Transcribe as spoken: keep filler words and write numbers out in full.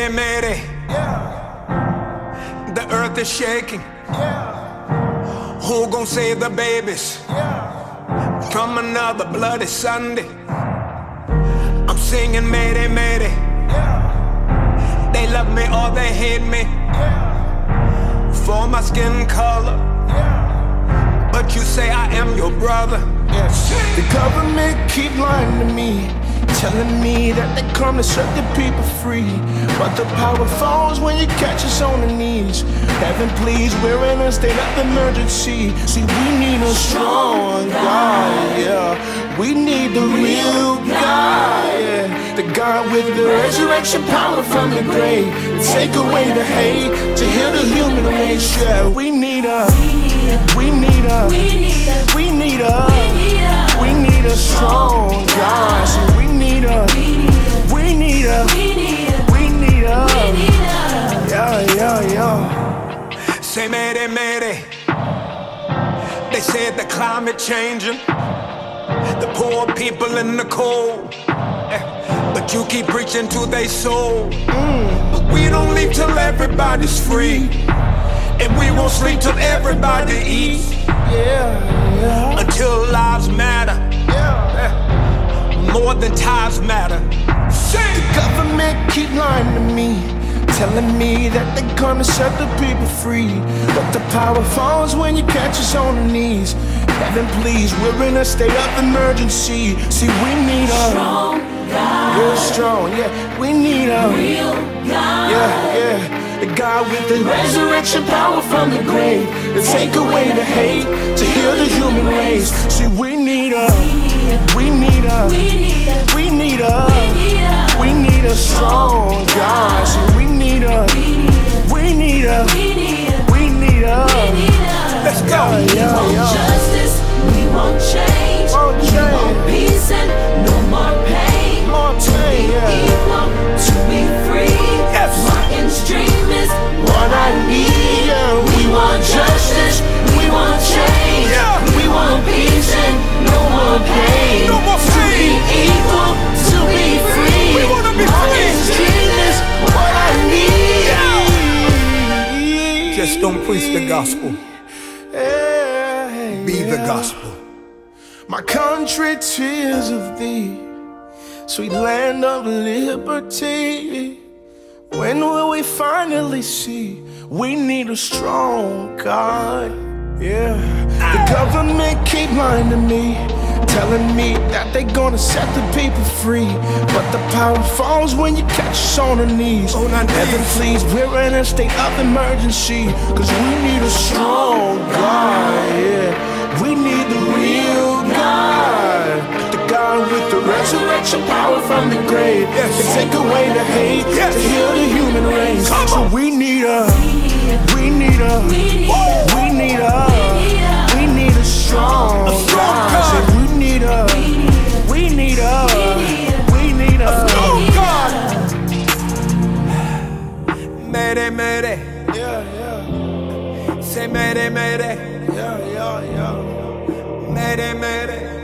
Mayday, mayday. Yeah. The earth is shaking. Yeah. Who gon' save the babies? Yeah. From another bloody Sunday. I'm singing mayday, mayday. Yeah. They love me or they hate me. Yeah. For my skin color. Yeah. But you say I am your brother. Yes. The government keep lying to me, telling me that they come to set the people free. But the power falls when you catch us on the knees. Heaven please, we're in a state of emergency. See, we need a strong God, yeah. We need the real God, yeah. The God with the resurrection power from the grave. Take away the hate, to heal the human race, yeah. We need a, we need a, we need a, we need a strong God. So we need a, we need a, we need a, yeah, yeah, yeah. Say mayday, mayday. They said the climate changing, the poor people in the cold, but you keep preaching to their soul. Mm. But we don't leave till everybody's free, and we won't sleep till everybody eats. Yeah, yeah. Until lives matter, Yeah. more than ties matter. The government keep lying to me, telling me that they're gonna set the people free. But the power falls when you catch us on the knees. Heaven please, we're in a state of emergency. See, we need a strong God. Real strong, yeah. We need a real God. Yeah, yeah. The God with the resurrection power from the grave, to take away the hate, to heal the human race. See, we need a, we need a, we need a, we need a strong God. See, we need a, we need a, we need a. Let's go. Yeah, yeah, We want yeah. justice, we want change, Want we change. want peace and no more pain. More pain, To be yeah. equal, to be free. Yes. Martin's dream is what I need. Yeah, We want justice, we want change, Yeah. we want peace and no more pain. No more To be pain. equal, to be free. We wanna be Martin's free. dream is what I need. Just don't preach the gospel, Hey, be the yeah. gospel. My country, tears of thee, sweet land of liberty. When will we finally see we need a strong God? Yeah, the government keep lying to me, telling me that they gonna set the people free. But the power falls when you catch us on our knees. On our Heaven knees. please, we're in a state of emergency, cause we need a strong God, yeah. We need the real God, the God with the resurrection power from the grave, Yes. to take away the hate, Yes. to heal the human race. Come So on. we need a, we need a, we need a, we need a strong, A strong God. Say we need a, we need a, we need a, Oh God! Mayday, mayday. yeah, yeah, Say mayday, mayday. yeah, yeah, yeah. Mayday, mayday.